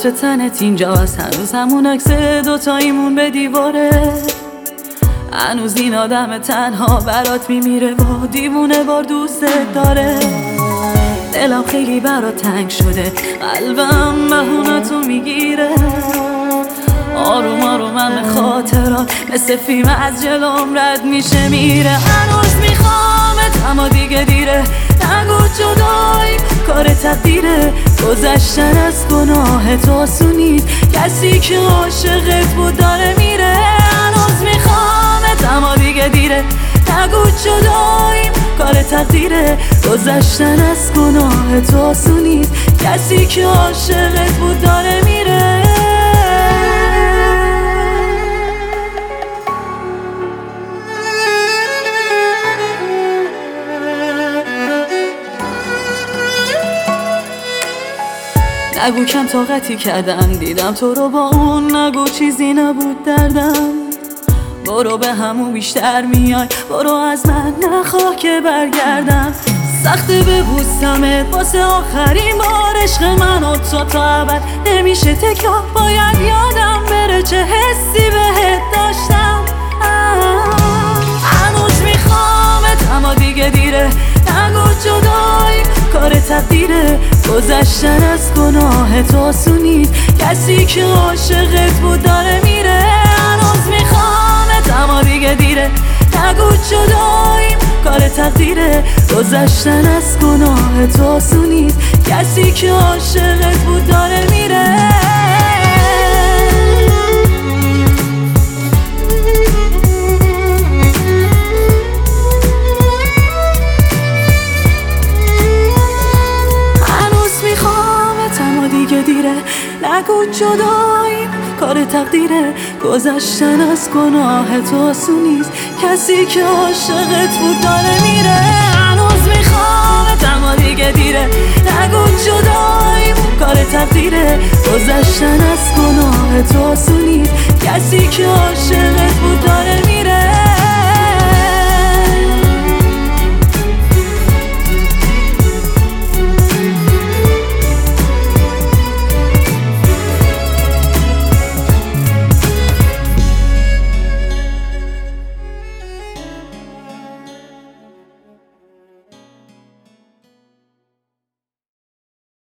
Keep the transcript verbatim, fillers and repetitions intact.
عطر تنت اینجا هست، هنوز همون عکس دوتاییمون به دیواره. هنوز این آدم تنها برات میمیره و دیوونه بار دوستت داره. دلم خیلی برات تنگ شده، قلبم بهونتو میگیره. آروم آروم من خاطرات مثل فیلم از جلوم رد میشه میره. هنوز میخوامت اما دیگه دیره، نگو جدایی کار تقدیره. گذشتن از گناه تو آسونید، کسی که عاشقت بود داره میره. هنوز میخوامت اما دیگه دیره، نگو جدایی کار تقدیره. گذشتن از گناه تو آسونید، کسی که عاشقت بود داره میره. نگو کم طاقتی کردم، دیدم تو رو با اون، نگو چیزی نبود دردم. برو به همون بیشتر میای، برو از من نخواه که برگردم. سخته ببوسمت واسه آخرین بار، عشق من و تو تا ابد نمیشه تکرار. باید یادم بره چه حسی بهت داشتم. هنوز میخوامت اما دیگه دیره، نگو جدایی کار تقدیره. گذشتن از گناه تو آسونید، کسی که عاشقت بود داره میره. هنوز میخوامت اما دیگه دیره، نگو جداییم کار تقدیره. گذشتن از گناه تو آسونید، کسی که عاشقت بود داره میره. دیره نگو جداییم کار تقدیره. گذشتن از گناه تو آسونیست، کسی که عاشقت بود داره میره. هنوز میخوامت اما دیگه دیره، نگو جداییم کار تقدیره. گذشتن از گناه تو آسونیست، کسی که عاشقت بود داره میره.